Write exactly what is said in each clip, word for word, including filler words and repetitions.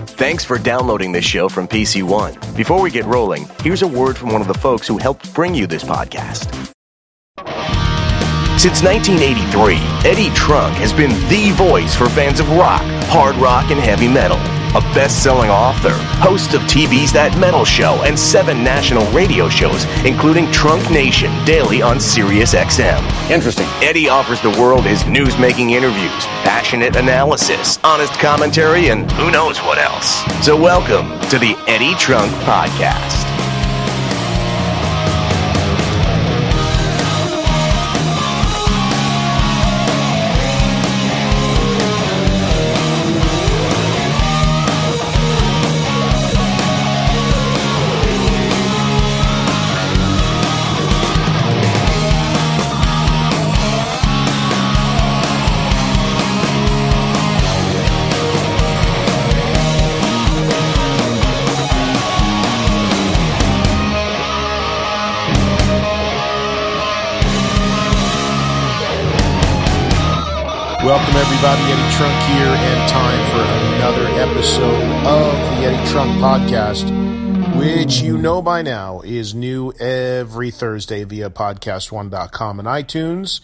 Thanks for downloading this show from P C One. Before we get rolling, here's a word from one of the folks who helped bring you this podcast. Since nineteen eighty-three, Eddie Trunk has been the voice for fans of rock, hard rock, and heavy metal. A best-selling author, host of T V's That Metal Show and seven national radio shows, including Trunk Nation daily on Sirius X M. Interesting. Eddie offers the world his news-making interviews, passionate analysis, honest commentary, and who knows what else. So welcome to the Eddie Trunk Podcast. Welcome everybody, Eddie Trunk here, and time for another episode of the Eddie Trunk Podcast, which you know by now is new every Thursday via podcast one dot com and iTunes.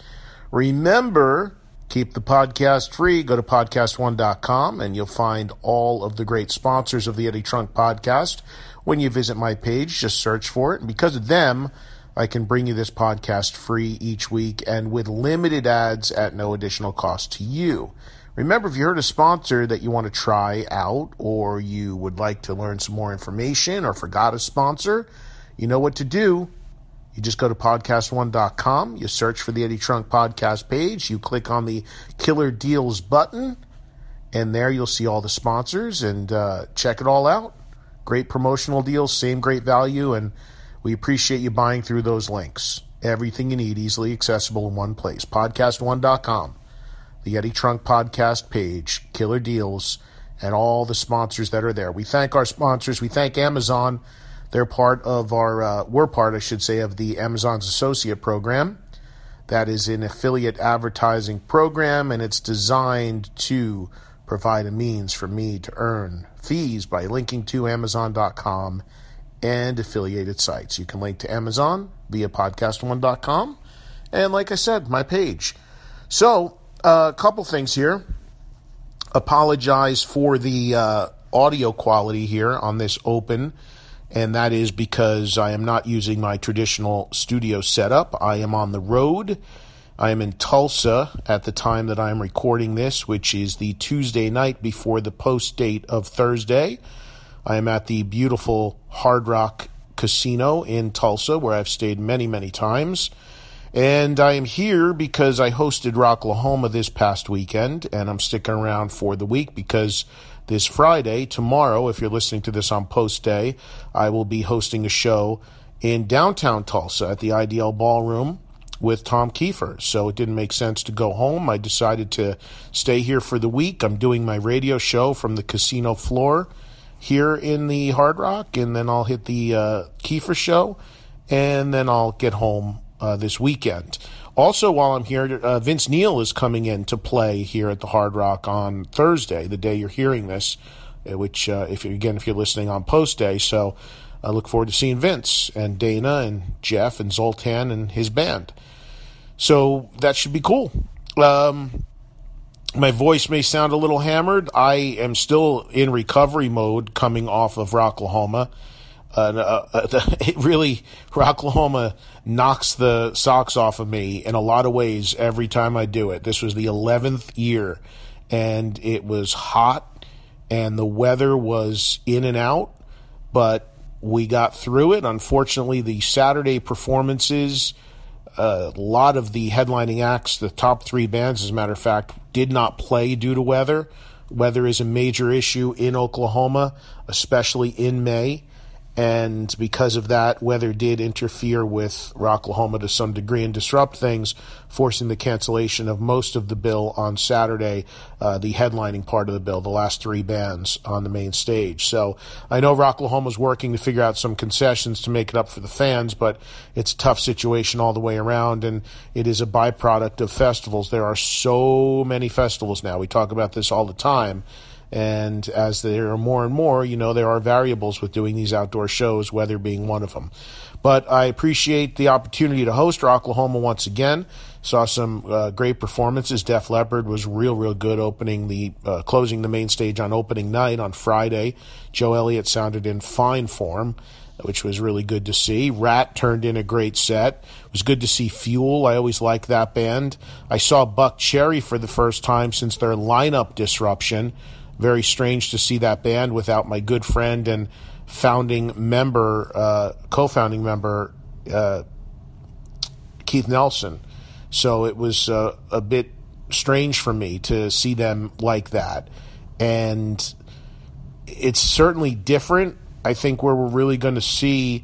Remember, keep the podcast free. Go to podcast one dot com and you'll find all of the great sponsors of the Eddie Trunk Podcast. When you visit my page, just search for it, and because of them, I can bring you this podcast free each week and with limited ads at no additional cost to you. Remember, if you heard a sponsor that you want to try out or you would like to learn some more information or forgot a sponsor, you know what to do. You just go to podcast one dot com, you search for the Eddie Trunk Podcast page, you click on the Killer Deals button, and there you'll see all the sponsors and uh, check it all out. Great promotional deals, same great value, and we appreciate you buying through those links. Everything you need, easily accessible in one place. podcast one dot com, the Eddie Trunk Podcast page, Killer Deals, and all the sponsors that are there. We thank our sponsors. We thank Amazon. They're part of our, uh, we're part, I should say, of the Amazon's Associate Program. That is an affiliate advertising program, and it's designed to provide a means for me to earn fees by linking to amazon dot com and affiliated sites. You can link to Amazon via podcast one dot com, and like I said, my page. So, uh, a couple things here. Apologize for the uh, audio quality here on this open, and that is because I am not using my traditional studio setup. I am on the road. I am in Tulsa at the time that I am recording this, which is the Tuesday night before the post date of Thursday. I am at the beautiful Hard Rock Casino in Tulsa, where I've stayed many, many times. And I am here because I hosted Rocklahoma this past weekend, and I'm sticking around for the week because this Friday, tomorrow, if you're listening to this on post day, I will be hosting a show in downtown Tulsa at the I D L Ballroom with Tom Kiefer. So it didn't make sense to go home. I decided to stay here for the week. I'm doing my radio show from the casino floor here in the Hard Rock, and then I'll hit the uh, Kiefer show, and then I'll get home uh, this weekend. Also, while I'm here, uh, Vince Neil is coming in to play here at the Hard Rock on Thursday, the day you're hearing this, which, uh, if again, if you're listening on post day, so I look forward to seeing Vince and Dana and Jeff and Zoltan and his band. So that should be cool. Um... My voice may sound a little hammered. I am still in recovery mode coming off of Rocklahoma. Uh, uh, it really, Rocklahoma knocks the socks off of me in a lot of ways every time I do it. This was the eleventh year, and it was hot, and the weather was in and out, but we got through it. Unfortunately, the Saturday performances, a lot of the headlining acts, the top three bands, as a matter of fact, did not play due to weather. Weather is a major issue in Oklahoma, especially in May. And because of that, weather did interfere with Rocklahoma to some degree and disrupt things, forcing the cancellation of most of the bill on Saturday, uh, the headlining part of the bill, the last three bands on the main stage. So I know Rocklahoma's working to figure out some concessions to make it up for the fans, but it's a tough situation all the way around, and it is a byproduct of festivals. There are so many festivals now. We talk about this all the time. And as there are more and more, you know, there are variables with doing these outdoor shows, weather being one of them. But I appreciate the opportunity to host Rocklahoma once again. Saw some uh, great performances. Def Leppard was real, real good opening the, uh, closing the main stage on opening night on Friday. Joe Elliott sounded in fine form, which was really good to see. Rat turned in a great set. It was good to see Fuel. I always like that band. I saw Buckcherry for the first time since their lineup disruption. Very strange to see that band without my good friend and founding member, uh, co-founding member, uh, Keith Nelson. So it was uh, a bit strange for me to see them like that. And it's certainly different. I think where we're really going to see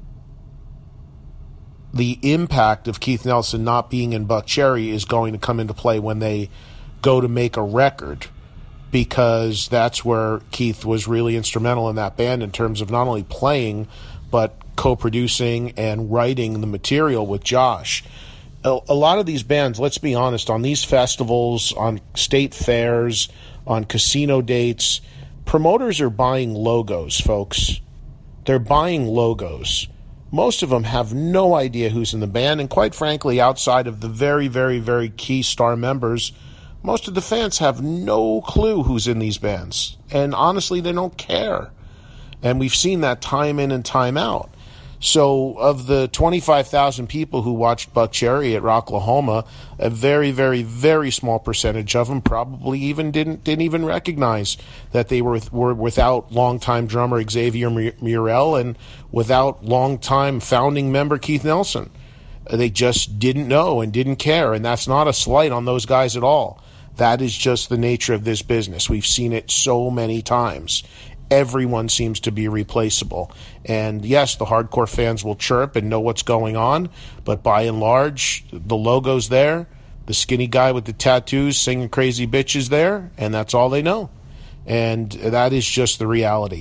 the impact of Keith Nelson not being in Buckcherry is going to come into play when they go to make a record, because that's where Keith was really instrumental in that band in terms of not only playing, but co-producing and writing the material with Josh. A, a lot of these bands, let's be honest, on these festivals, on state fairs, on casino dates, promoters are buying logos, folks. They're buying logos. Most of them have no idea who's in the band, and quite frankly, outside of the very, very, very key star members, most of the fans have no clue who's in these bands. And honestly, they don't care. And we've seen that time in and time out. So of the twenty-five thousand people who watched Buckcherry at Rocklahoma, a very, very, very small percentage of them probably even didn't didn't even recognize that they were were without longtime drummer Xavier Murrell and without longtime founding member Keith Nelson. They just didn't know and didn't care, and that's not a slight on those guys at all. That is just the nature of this business. We've seen it so many times. Everyone seems to be replaceable. And yes, the hardcore fans will chirp and know what's going on, but by and large, the logo's there, the skinny guy with the tattoos singing crazy bitches there, and that's all they know. And that is just the reality.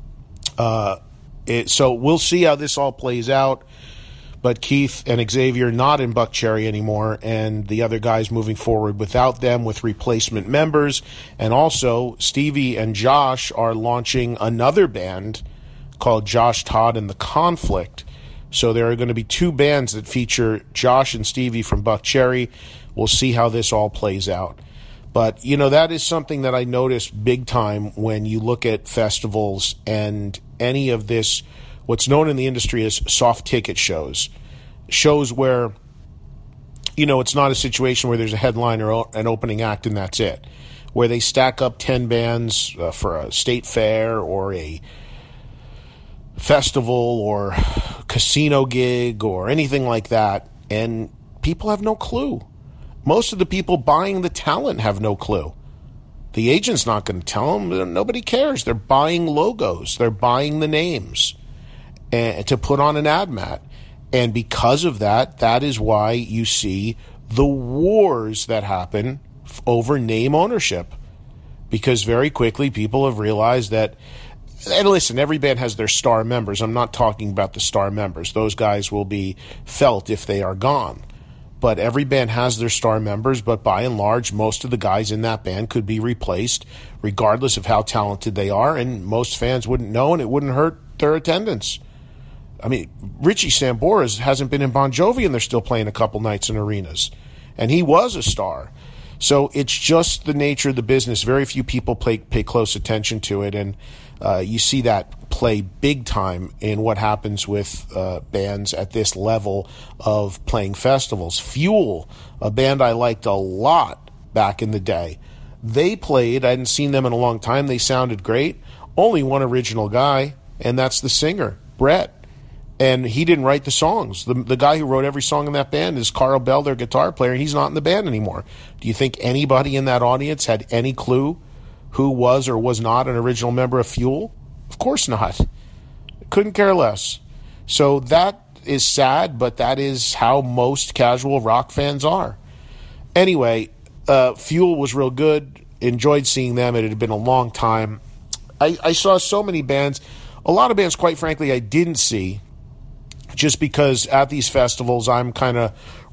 Uh, it, so we'll see how this all plays out. But Keith and Xavier not in Buckcherry anymore, and the other guys moving forward without them with replacement members. And also, Stevie and Josh are launching another band called Josh Todd and the Conflict. So there are going to be two bands that feature Josh and Stevie from Buckcherry. We'll see how this all plays out. But, you know, that is something that I notice big time when you look at festivals and any of this, what's known in the industry as soft ticket shows. Shows where, you know, it's not a situation where there's a headliner or an opening act and that's it. Where they stack up ten bands uh, for a state fair or a festival or casino gig or anything like that, and people have no clue. Most of the people buying the talent have no clue. The agent's not going to tell them. Nobody cares. They're buying logos. They're buying the names and to put on an ad mat. And because of that, that is why you see the wars that happen over name ownership. Because very quickly people have realized that, and listen, every band has their star members. I'm not talking about the star members. Those guys will be felt if they are gone. But every band has their star members, but by and large, most of the guys in that band could be replaced regardless of how talented they are, and most fans wouldn't know, and it wouldn't hurt their attendance. I mean, Richie Sambora hasn't been in Bon Jovi, and they're still playing a couple nights in arenas. And he was a star. So it's just the nature of the business. Very few people pay, pay close attention to it, and uh, you see that play big time in what happens with uh, bands at this level of playing festivals. Fuel, a band I liked a lot back in the day. They played, I hadn't seen them in a long time, they sounded great. Only one original guy, and that's the singer, Brett. And he didn't write the songs. The, the guy who wrote every song in that band is Carl Bell, their guitar player, and he's not in the band anymore. Do you think anybody in that audience had any clue who was or was not an original member of Fuel? Of course not. Couldn't care less. So that is sad, but that is how most casual rock fans are. Anyway, uh, Fuel was real good. Enjoyed seeing them. It had been a long time. I, I saw so many bands. A lot of bands, quite frankly, I didn't see. Just because at these festivals I'm kind of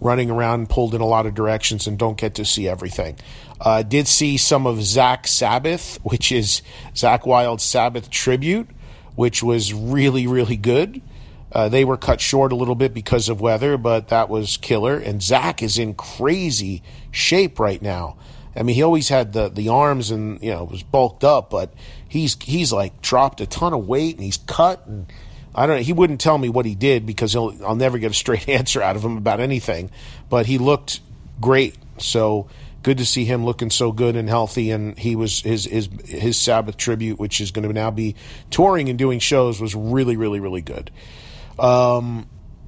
running around and pulled in a lot of directions and don't get to see everything. I uh, did see some of Zach Sabbath, which is Zach Wild's Sabbath tribute, which was really, really good. Uh, they were cut short a little bit because of weather, but that was killer. And Zach is in crazy shape right now. I mean, he always had the, the arms and, you know, was bulked up, but he's he's like dropped a ton of weight and he's cut. And I don't know, he wouldn't tell me what he did because he'll, I'll never get a straight answer out of him about anything. But he looked great. So good to see him looking so good and healthy. And he was his his his Sabbath tribute, which is going to now be touring and doing shows, was really, really, really good. Um,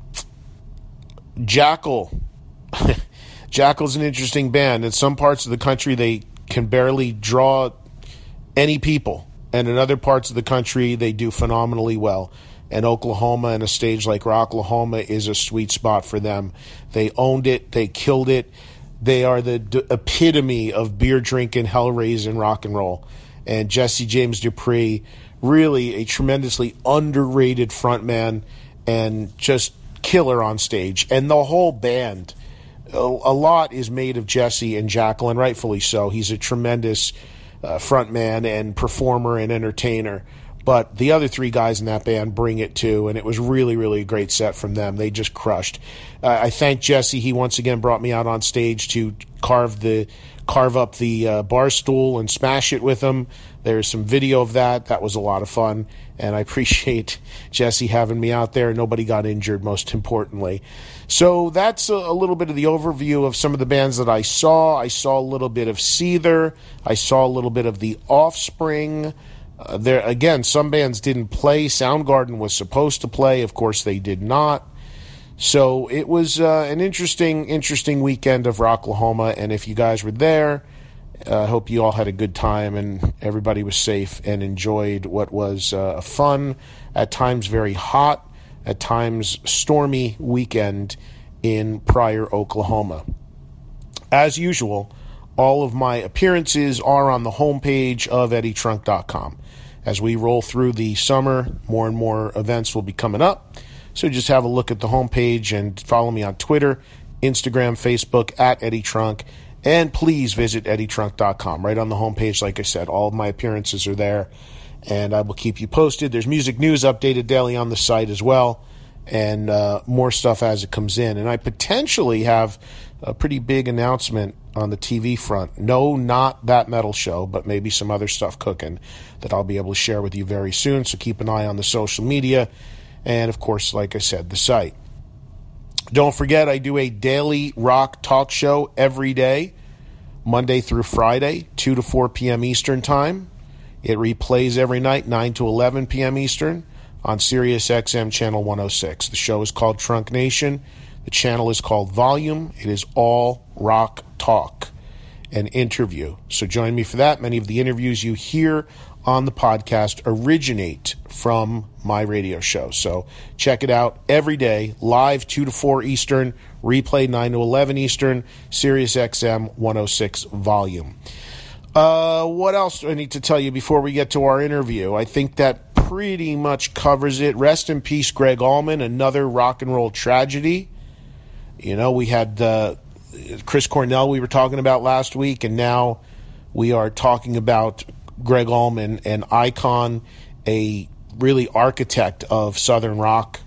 Jackal. Jackal's an interesting band. In some parts of the country, they can barely draw any people. And in other parts of the country, they do phenomenally well. And Oklahoma and a stage like Rocklahoma is a sweet spot for them. They owned it. They killed it. They are the d- epitome of beer drinking, hell raising rock and roll. And Jesse James Dupree, really a tremendously underrated frontman and just killer on stage. And the whole band, a, a lot is made of Jesse and Jackal, and rightfully so. He's a tremendous uh, frontman and performer and entertainer. But the other three guys in that band bring it too, and it was really, really a great set from them. They just crushed. Uh, I thank Jesse. He once again brought me out on stage to carve the carve up the uh, bar stool and smash it with him. There's some video of that. That was a lot of fun, and I appreciate Jesse having me out there. Nobody got injured, most importantly. So that's a, a little bit of the overview of some of the bands that I saw. I saw a little bit of Seether. I saw a little bit of The Offspring. Uh, there again, some bands didn't play. Soundgarden was supposed to play. Of course, they did not. So it was uh, an interesting, interesting weekend of Rocklahoma. And if you guys were there, I uh, hope you all had a good time and everybody was safe and enjoyed what was uh, a fun, at times very hot, at times stormy weekend in Pryor, Oklahoma. As usual, all of my appearances are on the homepage of Eddie Trunk dot com. As we roll through the summer, more and more events will be coming up. So just have a look at the homepage and follow me on Twitter, Instagram, Facebook, at Eddie Trunk. And please visit Eddie Trunk dot com. Right on the homepage, like I said, all of my appearances are there. And I will keep you posted. There's music news updated daily on the site as well. And uh, more stuff as it comes in. And I potentially have a pretty big announcement on the T V front. No, not That Metal Show, but maybe some other stuff cooking that I'll be able to share with you very soon. So keep an eye on the social media. And, of course, like I said, the site. Don't forget, I do a daily rock talk show every day, Monday through Friday, two to four p.m. Eastern Time. It replays every night, nine to eleven p.m. Eastern, on Sirius X M Channel one oh six. The show is called Trunk Nation. The channel is called Volume. It is all rock talk and interview. So join me for that. Many of the interviews you hear on the podcast originate from my radio show. So check it out every day, live two to four Eastern, replay nine to eleven Eastern, Sirius X M one oh six Volume. Uh, what else do I need to tell you before we get to our interview? I think that pretty much covers it. Rest in peace, Greg Allman, another rock and roll tragedy. You know, we had uh, Chris Cornell we were talking about last week, and now we are talking about Greg Allman, an icon, a really architect of Southern rock,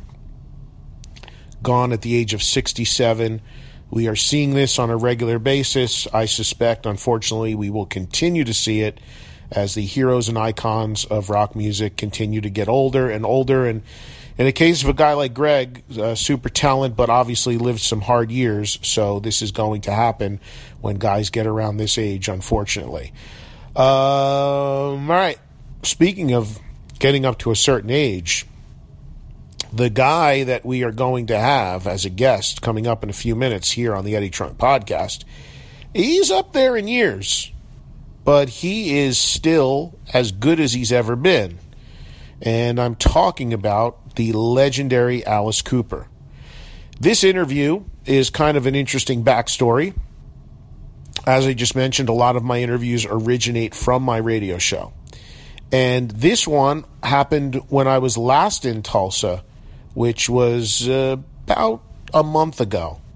gone at the age of sixty-seven. We are seeing this on a regular basis. I suspect, unfortunately, we will continue to see it as the heroes and icons of rock music continue to get older and older. And in the case of a guy like Greg, uh, super talent, but obviously lived some hard years, so this is going to happen when guys get around this age, unfortunately. Um, all right. Speaking of getting up to a certain age, the guy that we are going to have as a guest coming up in a few minutes here on the Eddie Trunk Podcast, he's up there in years, but he is still as good as he's ever been. And I'm talking about the legendary Alice Cooper. This interview is kind of an interesting backstory. As I just mentioned, a lot of my interviews originate from my radio show. And this one happened when I was last in Tulsa, which was uh, about a month ago.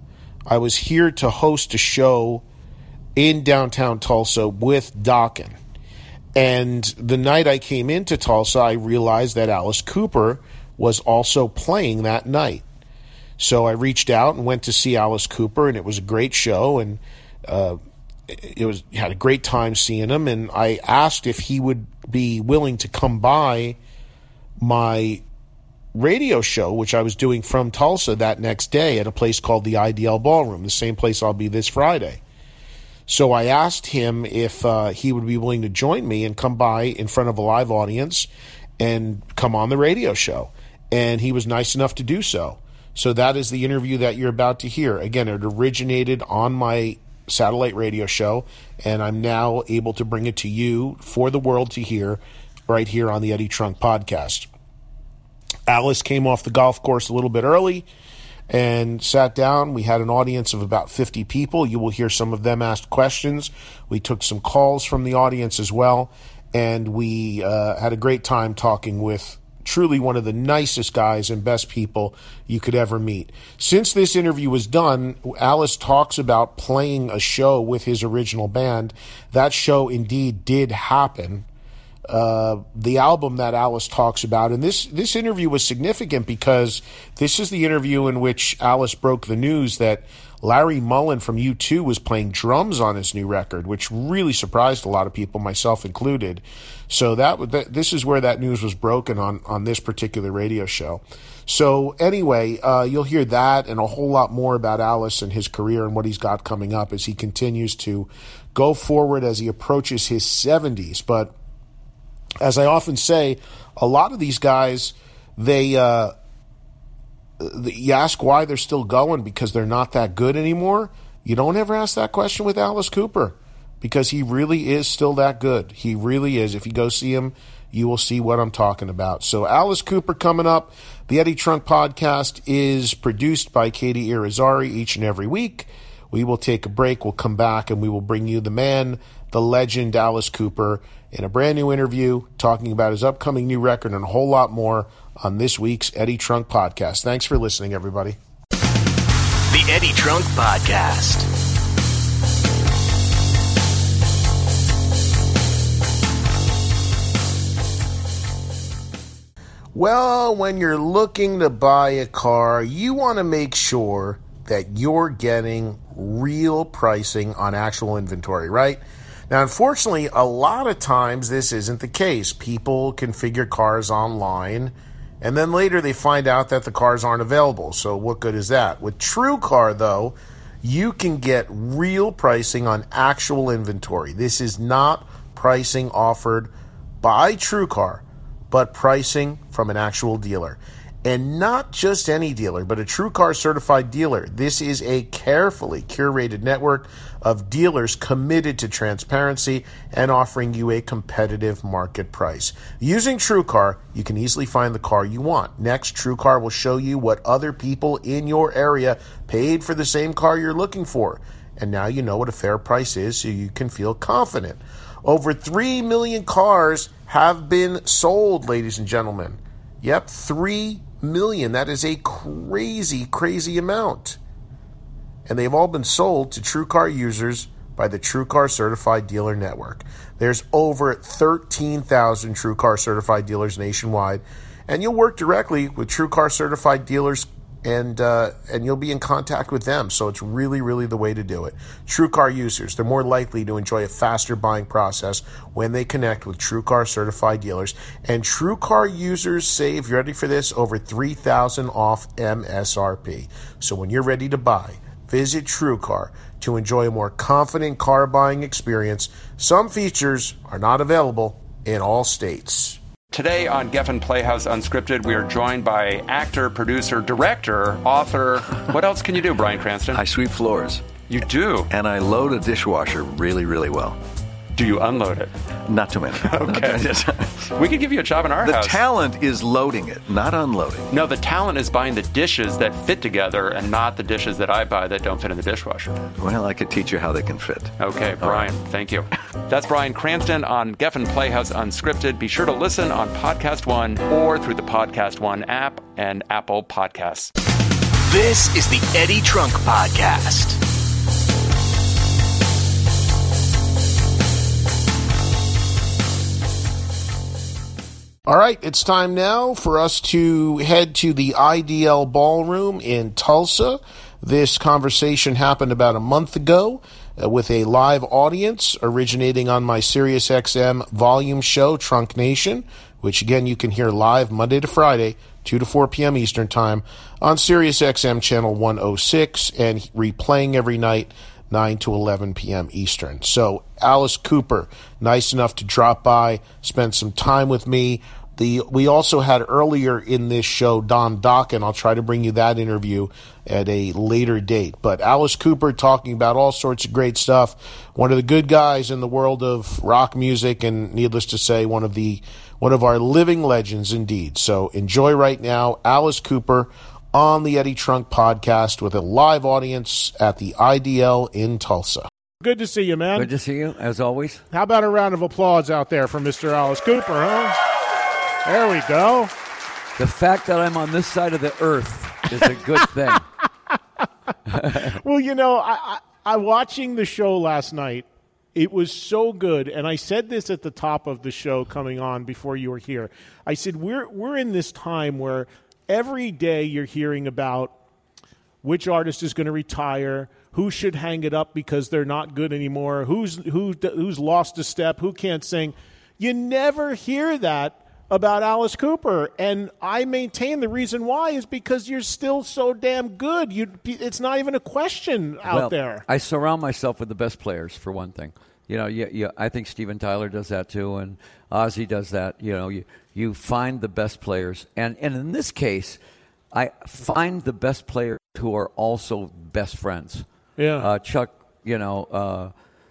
I was here to host a show in downtown Tulsa with Dokken. And the night I came into Tulsa, I realized that Alice Cooper was also playing that night. So I reached out and went to see Alice Cooper, and it was a great show, and uh, it was had a great time seeing him. And I asked if he would be willing to come by my radio show, which I was doing from Tulsa that next day at a place called the I D L Ballroom, the same place I'll be this Friday. So I asked him if uh, he would be willing to join me and come by in front of a live audience and come on the radio show. And he was nice enough to do so. So that is the interview that you're about to hear. Again, it originated on my satellite radio show, and I'm now able to bring it to you for the world to hear right here on the Eddie Trunk Podcast. Alice came off the golf course a little bit early and sat down. We had an audience of about fifty people. You will hear some of them ask questions. We took some calls from the audience as well, and we uh, had a great time talking with truly one of the nicest guys and best people you could ever meet. Since this interview was done, Alice talks about playing a show with his original band. That show indeed did happen. Uh, the album that Alice talks about, and this, this interview was significant because this is the interview in which Alice broke the news that Larry Mullen from U two was playing drums on his new record, which really surprised a lot of people, myself included. So that, that this is where that news was broken on, on this particular radio show. So anyway, uh, you'll hear that and a whole lot more about Alice and his career and what he's got coming up as he continues to go forward as he approaches his seventies. But as I often say, a lot of these guys, they uh, you ask why they're still going because they're not that good anymore. You don't ever ask that question with Alice Cooper because he really is still that good. He really is. If you go see him, you will see what I'm talking about. So Alice Cooper coming up. The Eddie Trunk Podcast is produced by Katie Irizarry each and every week. We will take a break. We'll come back and we will bring you the man, the legend, Alice Cooper, in a brand new interview talking about his upcoming new record and a whole lot more on this week's Eddie Trunk Podcast. Thanks for listening, everybody. The Eddie Trunk Podcast. Well, when you're looking to buy a car, you want to make sure that you're getting real pricing on actual inventory, right? Now, unfortunately, a lot of times this isn't the case. People configure cars online, and then later they find out that the cars aren't available. So what good is that? With TrueCar, though, you can get real pricing on actual inventory. This is not pricing offered by TrueCar, but pricing from an actual dealer. And not just any dealer, but a TrueCar certified dealer. This is a carefully curated network of dealers committed to transparency and offering you a competitive market price. Using TrueCar, you can easily find the car you want. Next, TrueCar will show you what other people in your area paid for the same car you're looking for. And now you know what a fair price is, so you can feel confident. Over three million cars have been sold, ladies and gentlemen. Yep, three million. That is a crazy, crazy amount. And they've all been sold to TrueCar users by the TrueCar Certified Dealer Network. There's over thirteen thousand TrueCar Certified dealers nationwide, and you'll work directly with TrueCar Certified dealers, and uh, and you'll be in contact with them. So it's really, really the way to do it. TrueCar users, they're more likely to enjoy a faster buying process when they connect with TrueCar Certified dealers. And TrueCar users save, you ready for this, over three thousand dollars off M S R P. So when you're ready to buy, visit TrueCar to enjoy a more confident car buying experience. Some features are not available in all states. Today on Geffen Playhouse Unscripted, we are joined by actor, producer, director, author. What else can you do, Bryan Cranston? I sweep floors. You do? And I load a dishwasher really, really well. Do you unload it? Not too many. Okay. We could give you a job in our the house. The talent is loading it, not unloading. No, the talent is buying the dishes that fit together and not the dishes that I buy that don't fit in the dishwasher. Well, I could teach you how they can fit. Okay, Bryan, right. Thank you. That's Bryan Cranston on Geffen Playhouse Unscripted. Be sure to listen on Podcast One or through the Podcast One app and Apple Podcasts. This is the Eddie Trunk Podcast. All right, it's time now for us to head to the I D L Ballroom in Tulsa. This conversation happened about a month ago uh, with a live audience originating on my SiriusXM volume show, Trunk Nation, which, again, you can hear live Monday to Friday, two to four p.m. Eastern Time, on SiriusXM Channel one oh six, and replaying every night, nine to eleven p.m. Eastern. So Alice Cooper, nice enough to drop by, spend some time with me. The we also had earlier in this show Don Dokken. I'll try to bring you that interview at a later date. But Alice Cooper talking about all sorts of great stuff. One of the good guys in the world of rock music, and needless to say, one of the one of our living legends indeed. So enjoy right now Alice Cooper on the Eddie Trunk Podcast with a live audience at the I D L in Tulsa. Good to see you, man. Good to see you, as always. How about a round of applause out there for Mister Alice Cooper, huh? There we go. The fact that I'm on this side of the earth is a good thing. Well, you know, I, I, I watching the show last night, it was so good, and I said this at the top of the show coming on before you were here. I said, we're we're in this time where every day you're hearing about which artist is going to retire, who should hang it up because they're not good anymore, who's who who's lost a step, who can't sing. You never hear that about Alice Cooper, and I maintain the reason why is because you're still so damn good. You, it's not even a question out well, there. I surround myself with the best players, for one thing. You know, you, you, I think Steven Tyler does that too, and Ozzy does that. You know, you you find the best players, and and in this case, I find the best players who are also best friends. Yeah, uh, Chuck, you know. Uh,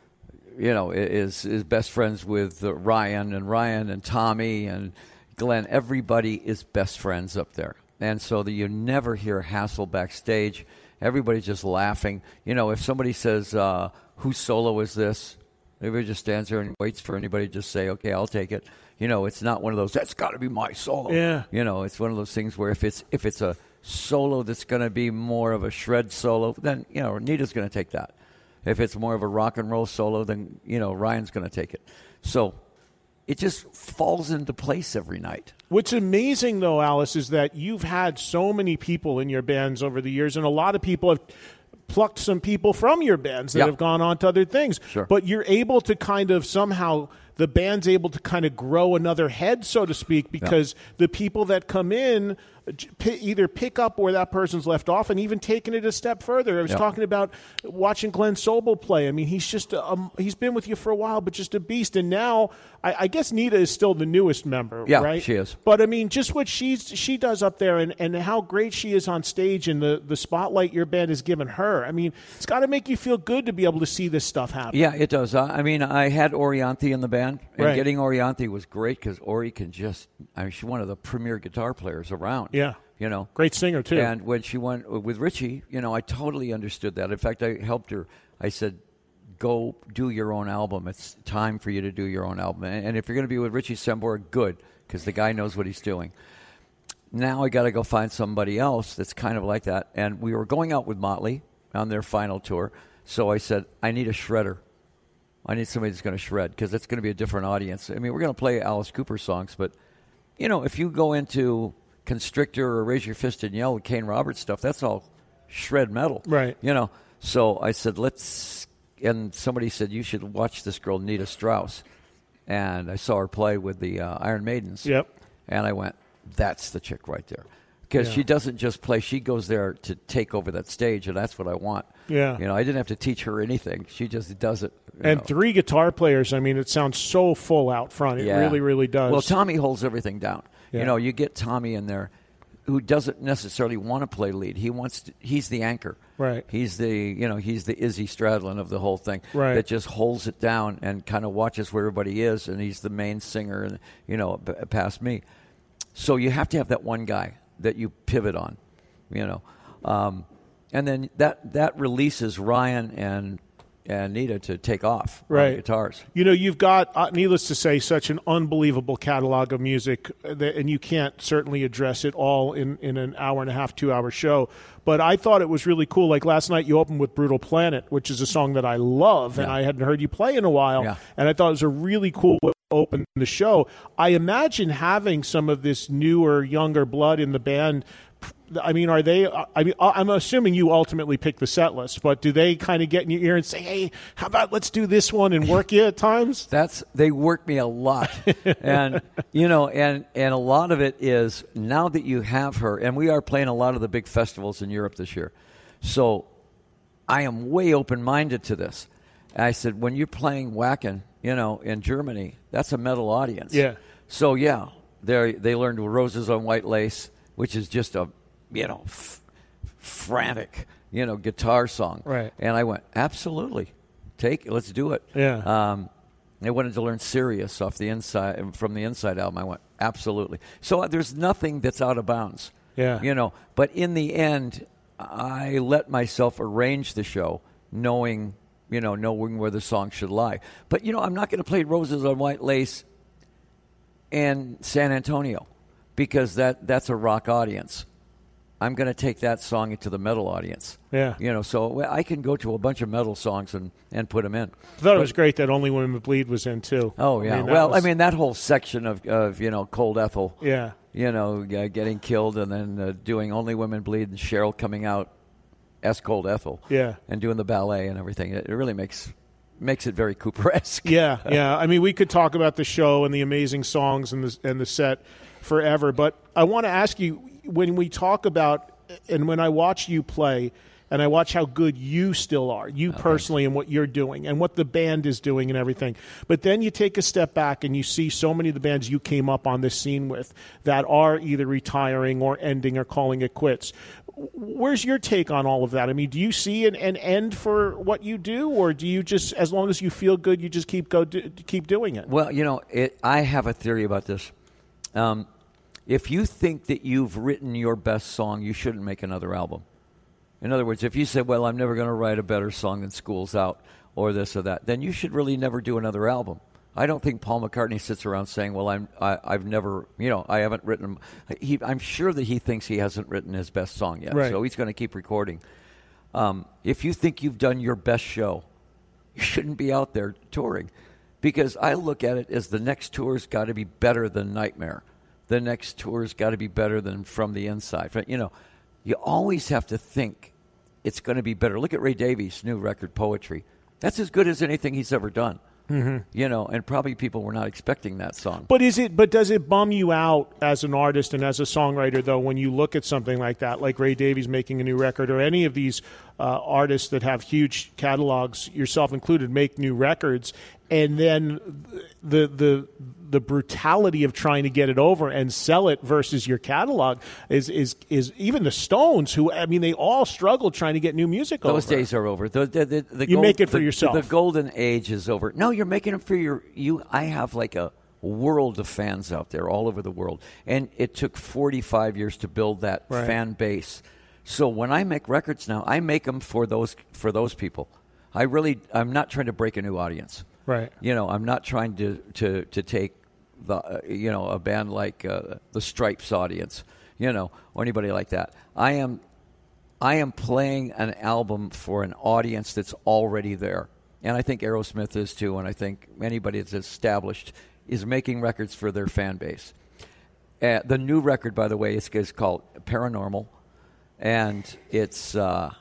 you know, is is best friends with uh, Ryan and Ryan and Tommy and Glenn. Everybody is best friends up there. And so that you never hear hassle backstage. Everybody's just laughing. You know, if somebody says, uh, whose solo is this? Everybody just stands there and waits for anybody to just say, okay, I'll take it. You know, it's not one of those, that's got to be my solo. Yeah. You know, it's one of those things where if it's if it's a solo that's going to be more of a shred solo, then, you know, Nita's going to take that. If it's more of a rock and roll solo, then, you know, Ryan's going to take it. So it just falls into place every night. What's amazing, though, Alice, is that you've had so many people in your bands over the years, and a lot of people have plucked some people from your bands that yep. have gone on to other things. Sure. But you're able to kind of somehow, the band's able to kind of grow another head, so to speak, because yep. the people that come in either pick up where that person's left off and even taking it a step further. I was yep. talking about watching Glenn Sobel play. I mean, he's just a, um, he's been with you for a while, but just a beast. And now, I, I guess Nita is still the newest member, yeah, right? she is. But I mean, just what she's she does up there, and, and how great she is on stage, and the, the spotlight your band has given her. I mean, it's got to make you feel good to be able to see this stuff happen. Yeah, it does. Uh, I mean, I had Orianthi in the band, and right. getting Orianthi was great because Ori can just, I mean, she's one of the premier guitar players around. Yeah. You know, great singer too. And when she went with Richie, you know, I totally understood that. In fact, I helped her. I said, "Go do your own album. It's time for you to do your own album. And if you're going to be with Richie Sambora, good, because the guy knows what he's doing." Now I got to go find somebody else that's kind of like that. And we were going out with Motley on their final tour, so I said, "I need a shredder. I need somebody that's going to shred because it's going to be a different audience. I mean, we're going to play Alice Cooper songs, but you know, if you go into Constrictor or Raise Your Fist and Yell with Kane Roberts stuff, that's all shred metal. Right. You know, so I said, let's, and somebody said, you should watch this girl, Nita Strauss. And I saw her play with the uh, Iron Maidens. Yep. And I went, that's the chick right there. Because yeah. she doesn't just play, she goes there to take over that stage, and that's what I want. Yeah. You know, I didn't have to teach her anything. She just does it. And know. three guitar players, I mean, it sounds so full out front. It yeah. really, really does. Well, Tommy holds everything down. Yeah. You know, you get Tommy in there who doesn't necessarily want to play lead. He wants to, he's the anchor. Right. He's the, you know, he's the Izzy Stradlin of the whole thing. Right. That just holds it down and kind of watches where everybody is, and he's the main singer, and you know, b- past me. So you have to have that one guy that you pivot on, you know. Um, and then that that releases Ryan and and Nita to take off on right. the guitars. You know, you've got, uh, needless to say, such an unbelievable catalog of music, that, and you can't certainly address it all in, in an hour and a half, two-hour show. But I thought it was really cool. Like last night, you opened with Brutal Planet, which is a song that I love, and yeah. I hadn't heard you play in a while. Yeah. And I thought it was a really cool way to open the show. I imagine having some of this newer, younger blood in the band. I mean, are they? I mean, I'm assuming you ultimately pick the set list, but do they kind of get in your ear and say, "Hey, how about let's do this one," and work you at times? That's they work me a lot, and you know, and and a lot of it is now that you have her, and we are playing a lot of the big festivals in Europe this year, so I am way open minded to this. And I said, when you're playing Wacken, you know, in Germany, that's a metal audience. Yeah. So yeah, they they learned Roses on White Lace, which is just a you know, f- frantic, you know, guitar song. Right. And I went, absolutely, take it, let's do it. Yeah. Um, I wanted to learn Sirius off the inside, from the Inside album. I went, absolutely. So uh, there's nothing that's out of bounds. Yeah. You know, but in the end, I let myself arrange the show knowing, you know, knowing where the song should lie. But, you know, I'm not going to play Roses on White Lace in San Antonio because that, that's a rock audience. I'm going to take that song into the metal audience. Yeah. You know, so I can go to a bunch of metal songs and, and put them in. I thought but, it was great that Only Women Bleed was in, too. Oh, yeah. I mean, well, was... I mean, that whole section of, of you know, Cold Ethel. Yeah. You know, uh, getting killed and then uh, doing Only Women Bleed and Cheryl coming out as Cold Ethel. Yeah. And doing the ballet and everything. It, it really makes makes it very Cooper-esque. Yeah, yeah. I mean, we could talk about the show and the amazing songs and the, and the set forever, but I want to ask you, when we talk about and when I watch you play and I watch how good you still are, you oh, personally, and what you're doing and what the band is doing and everything, but then you take a step back and you see so many of the bands you came up on this scene with that are either retiring or ending or calling it quits. Where's your take on all of that? I mean, do you see an, an end for what you do, or do you just, as long as you feel good, you just keep go do, keep doing it? Well, you know, it, I have a theory about this. Um, If you think that you've written your best song, you shouldn't make another album. In other words, if you say, well, I'm never going to write a better song than School's Out or this or that, then you should really never do another album. I don't think Paul McCartney sits around saying, well, I'm, I, I've never, you know, I haven't written. He, I'm sure that he thinks he hasn't written his best song yet, right. So he's going to keep recording. Um, if you think you've done your best show, you shouldn't be out there touring. Because I look at it as the next tour's got to be better than Nightmare. The next tour's got to be better than From the Inside. You know, you always have to think it's going to be better. Look at Ray Davies' new record, Poetry. That's as good as anything he's ever done. Mm-hmm. You know, and probably people were not expecting that song. But is it? But does it bum you out as an artist and as a songwriter, though, when you look at something like that, like Ray Davies making a new record, or any of these uh, artists that have huge catalogs, yourself included, make new records, and then the the the brutality of trying to get it over and sell it versus your catalog is is is even the Stones, who, I mean, they all struggle trying to get new music over. Those days are over. The, the, the, the you gold, make it for the, yourself. The golden age is over. No, you're making it for your you. I have like a world of fans out there all over the world, and it took forty-five years to build that right. fan base. So when I make records now, I make them for those for those people. I really, I'm not trying to break a new audience. Right. You know, I'm not trying to to to take the uh, you know a band like uh, the Stripes audience, you know, or anybody like that. I am I am playing an album for an audience that's already there, and I think Aerosmith is too, and I think anybody that's established is making records for their fan base. Uh, the new record, by the way, is, is called Paranormal, and it's. Uh,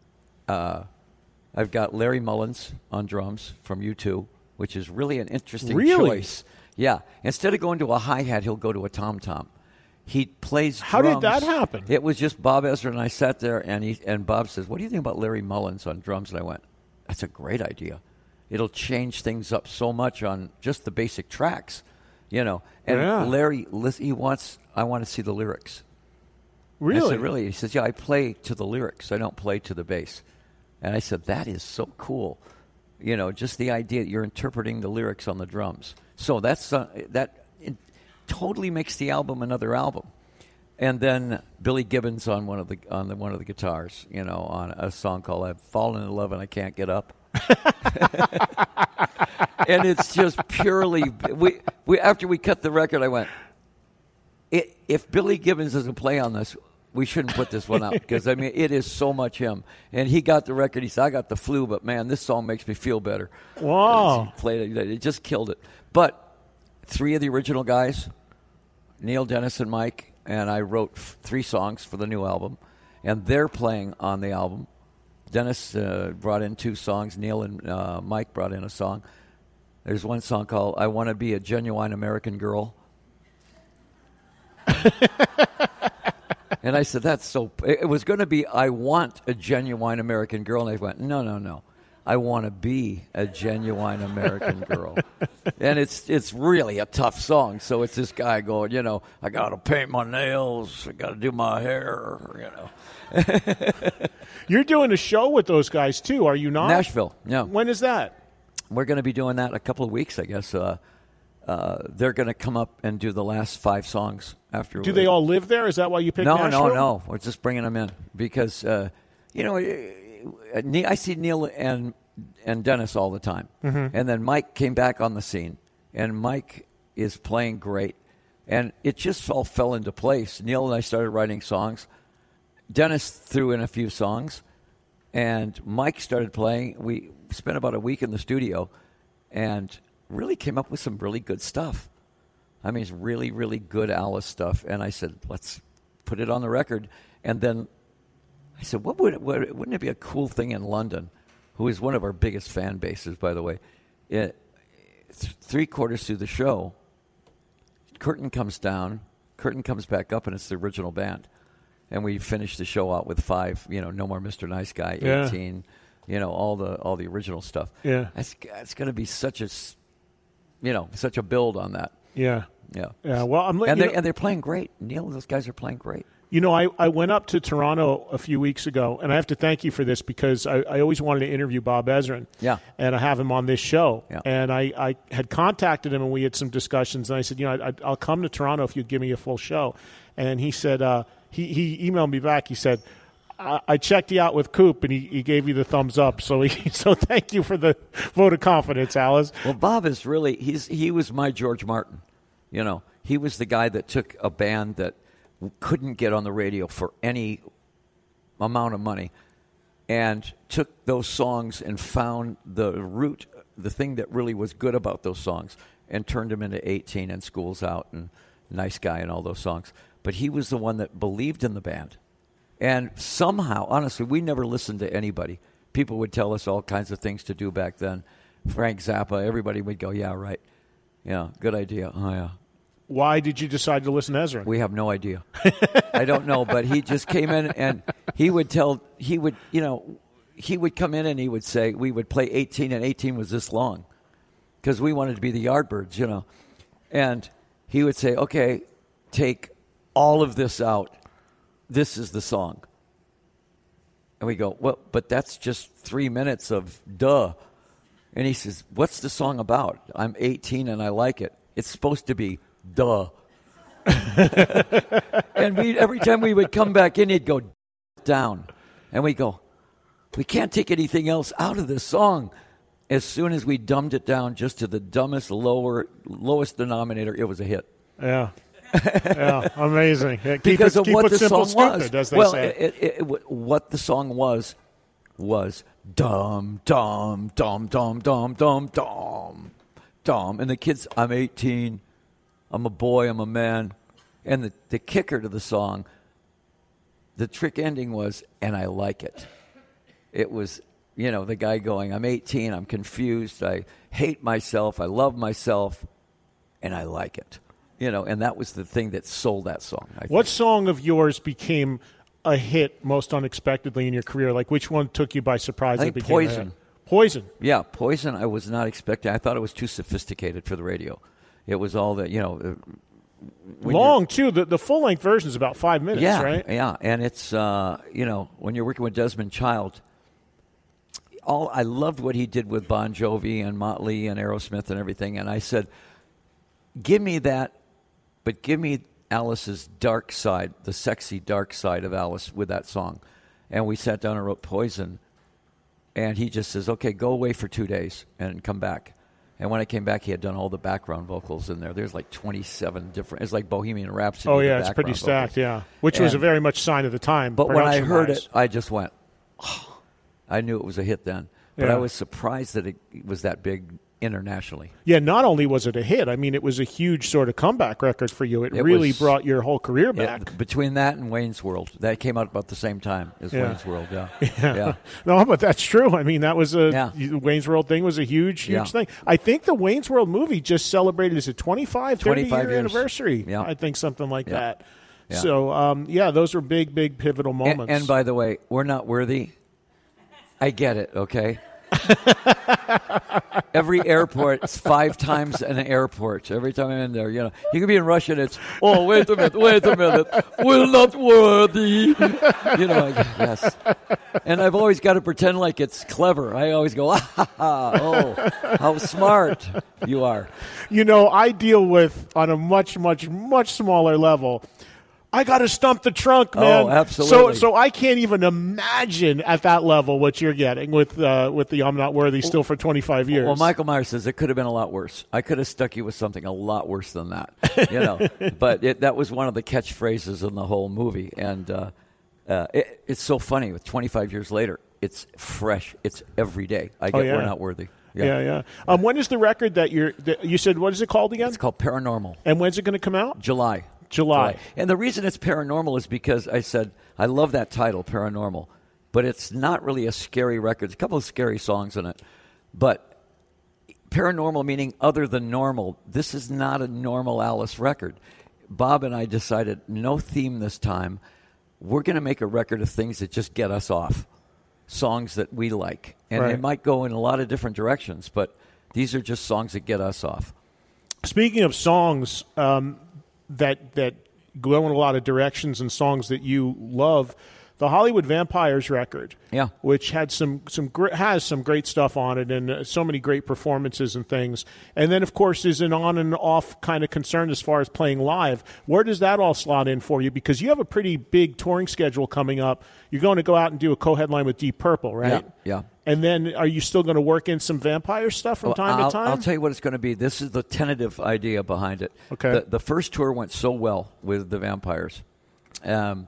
uh, I've got Larry Mullins on drums from U two, which is really an interesting really? choice. Yeah. Instead of going to a hi-hat, he'll go to a tom-tom. He plays How drums. did that happen? It was just Bob Ezra, and I sat there, and he and Bob says, what do you think about Larry Mullins on drums? And I went, that's a great idea. It'll change things up so much on just the basic tracks, you know. And yeah. Larry, he wants, I want to see the lyrics. Really? I said, really? He says, yeah, I play to the lyrics. I don't play to the bass. And I said, that is so cool. You know, just the idea that you're interpreting the lyrics on the drums. So that's uh, that it totally makes the album another album. And then Billy Gibbons on one of the on the, one of the guitars, you know, on a song called I've Fallen in Love and I Can't Get Up. And it's just purely we, we after we cut the record, I went, it, if Billy Gibbons doesn't play on this, we shouldn't put this one out, because I mean it is so much him. And he got the record. He said, I got the flu, but man, this song makes me feel better. Wow. He played it. It just killed it. But three of the original guys, Neil, Dennis, and Mike, and I wrote f- three songs for the new album, and they're playing on the album. Dennis uh, brought in two songs. Neil and uh, Mike brought in a song. There's one song called I Want to Be a Genuine American Girl. And I said, that's so... It was going to be, I want a genuine American girl. And I went, no, no, no. I want to be a genuine American girl. And it's it's really a tough song. So it's this guy going, you know, I got to paint my nails. I got to do my hair, you know. You're doing a show with those guys, too, are you not? Nashville, yeah. When is that? We're going to be doing that in a couple of weeks, I guess. Uh, uh, they're going to come up and do the last five songs after. Do they all live there? Is that why you picked no, Nashville? No, no, We're just bringing them in because, uh, you know, I see Neil and and Dennis all the time. Mm-hmm. And then Mike came back on the scene, and Mike is playing great. And it just all fell into place. Neil and I started writing songs. Dennis threw in a few songs, and Mike started playing. We spent about a week in the studio and really came up with some really good stuff. I mean, it's really, really good Alice stuff. And I said, let's put it on the record. And then I said, what would, what, wouldn't it be a cool thing in London, who is one of our biggest fan bases, by the way? It, th- three quarters through the show, curtain comes down, curtain comes back up, and it's the original band. And we finished the show out with five, you know, No More Mister Nice Guy, yeah. eighteen, you know, all the all the original stuff. Yeah. It's, it's going to be such a, you know, such a build on that. Yeah. Yeah. Yeah. Well, I'm and, you they, know, and they're playing great. Neil and those guys are playing great. You know, I, I went up to Toronto a few weeks ago, and I have to thank you for this because I, I always wanted to interview Bob Ezrin. Yeah. And I have him on this show. Yeah. And I, I had contacted him, and we had some discussions, and I said, you know, I, I'll come to Toronto if you'd give me a full show. And he said, uh, he, he emailed me back. He said, I, I checked you out with Coop, and he, he gave you the thumbs up. So he, so thank you for the vote of confidence, Alice. Well, Bob is really, he's he was my George Martin. You know, he was the guy that took a band that couldn't get on the radio for any amount of money and took those songs and found the root, the thing that really was good about those songs, and turned them into eighteen and School's Out and Nice Guy and all those songs. But he was the one that believed in the band. And somehow, honestly, we never listened to anybody. People would tell us all kinds of things to do back then. Frank Zappa, everybody would go, yeah, right. Yeah, good idea. Oh, yeah. Why did you decide to listen to Ezra? We have no idea. I don't know, but he just came in and he would tell, he would, you know, he would come in and he would say, we would play eighteen, and eighteen was this long because we wanted to be the Yardbirds, you know. And he would say, okay, take all of this out. This is the song. And we go, well, but that's just three minutes of duh. And he says, what's the song about? I'm eighteen and I like it. It's supposed to be duh. And we every time we would come back in, he'd go down. And we go, we can't take anything else out of this song. As soon as we dumbed it down just to the dumbest, lower, lowest denominator, it was a hit. Yeah. Yeah, amazing. Yeah, keep because it, of keep what it the simple, song stupid, was. as they well, say. It, it, it, what the song was was dum, dum, dum, dum, dum, dum, dum, dum. And the kids, I'm eighteen, I'm a boy, I'm a man. And the, the kicker to the song, the trick ending was, and I like it. It was, you know, the guy going, I'm eighteen, I'm confused, I hate myself, I love myself, and I like it. You know, and that was the thing that sold that song. I What think. song of yours became a hit most unexpectedly in your career? Like, which one took you by surprise? I think that became a Poison. hit? Poison. Yeah, Poison I was not expecting. I thought it was too sophisticated for the radio. It was all that, you know. Uh, when Long, too. The, the full-length version is about five minutes, yeah, right? Yeah, and it's, uh, you know, when you're working with Desmond Child, all I loved what he did with Bon Jovi and Motley and Aerosmith and everything, and I said, give me that, but give me Alice's dark side, the sexy dark side of Alice with that song. And we sat down and wrote Poison. And he just says, okay, go away for two days and come back. And when I came back, he had done all the background vocals in there. There's like twenty-seven different. It's like Bohemian Rhapsody. Oh yeah, it's pretty stacked. Vocals. Yeah, which and, was a very much sign of the time. But when I heard it, I just went, oh, I knew it was a hit then. But yeah. I was surprised that it was that big internationally. Yeah, not only was it a hit, I mean, it was a huge sort of comeback record for you. It, it really was, brought your whole career back. It, between that and Wayne's World, that came out about the same time as yeah. Wayne's World. Yeah. yeah, yeah. No, but that's true. I mean, that was a yeah. Wayne's World thing was a huge, huge yeah. thing. I think the Wayne's World movie just celebrated is it twenty-five, thirty year years. anniversary. Yeah. I think something like yeah. that. Yeah. So um, yeah, those are big, big pivotal moments. And, and by the way, we're not worthy. I get it. Okay. Every airport, it's five times an airport. Every time I'm in there, you know, you can be in Russia and it's, oh, wait a minute, wait a minute, we're not worthy. You know, I, yes. And I've always got to pretend like it's clever. I always go, ah, ha, ha, oh, how smart you are. You know, I deal with, on a much, much, much smaller level, I got to stump the trunk, man. Oh, absolutely. So, so I can't even imagine at that level what you're getting with uh, with the "I'm not worthy" still for twenty-five years. Well, Michael Myers says it could have been a lot worse. I could have stuck you with something a lot worse than that, you know. But it, that was one of the catchphrases in the whole movie, and uh, uh, it, it's so funny. With twenty-five years later, it's fresh. It's every day. I get oh, yeah. we're not worthy. Yeah, yeah. yeah. Um, when is the record that you're? That you said what is it called again? It's called Paranormal. And when's it going to come out? July. July. July. And the reason it's paranormal is because I said, I love that title, Paranormal, but it's not really a scary record. There's a couple of scary songs in it, but paranormal meaning other than normal. This is not a normal Alice record. Bob and I decided no theme this time. We're going to make a record of things that just get us off, songs that we like. And right. they might go in a lot of different directions, but these are just songs that get us off. Speaking of songs, um, that that go in a lot of directions and songs that you love, the Hollywood Vampires record, yeah, which had some some gr- has some great stuff on it and uh, so many great performances and things, and then of course is an on and off kind of concern as far as playing live. Where does that all slot in for you? Because you have a pretty big touring schedule coming up. You're going to go out and do a co-headline with Deep Purple, right? Yeah. yeah. And then are you still going to work in some vampire stuff from well, time I'll, to time? I'll tell you what it's going to be. This is the tentative idea behind it. Okay. The, the first tour went so well with the Vampires um,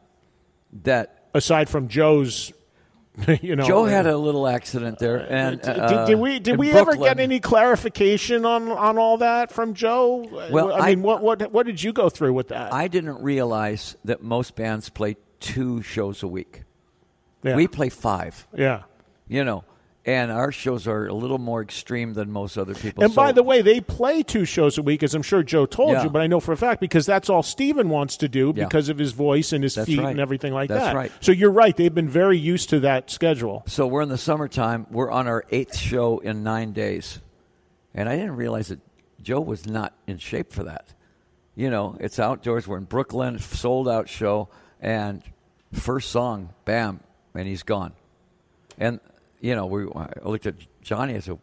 that aside from Joe's, you know, Joe had a little accident there, and uh, did, did we did we Brooklyn, ever get any clarification on, on all that from Joe? Well, I mean, I, what what what did you go through with that? I didn't realize that most bands play two shows a week. Yeah. We play five. Yeah. You know, and our shows are a little more extreme than most other people. And so, by the way, they play two shows a week, as I'm sure Joe told yeah. you, but I know for a fact because that's all Steven wants to do yeah. because of his voice and his that's feet right. and everything like that's that. Right. So you're right. They've been very used to that schedule. So we're in the summertime. We're on our eighth show in nine days. And I didn't realize that Joe was not in shape for that. You know, it's outdoors. We're in Brooklyn, sold-out show, and first song, bam, and he's gone. And, you know, we I looked at Johnny. I said,